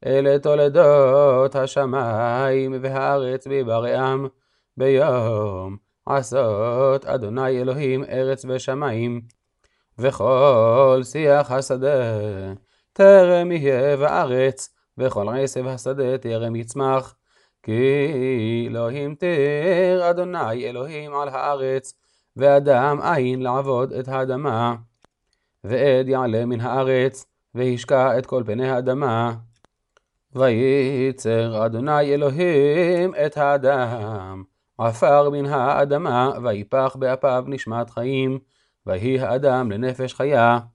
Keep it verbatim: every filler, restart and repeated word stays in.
אלה תולדות השמיים והארץ בבראם, ביום עשות אדוני אלוהים ארץ ושמיים, וכל שיח השדה טרם יהיה בארץ, וכל עשב השדה טרם יצמח, כי לא המטיר אדוני אלוהים על הארץ, ואדם אין לעבוד את האדמה. ועד יעלה מן הארץ, והשקע את כל פני האדמה. וייצר אדוני אלוהים את האדם, עפר מן האדמה, ויפח באפיו נשמת חיים, ויהי האדם לנפש חיה.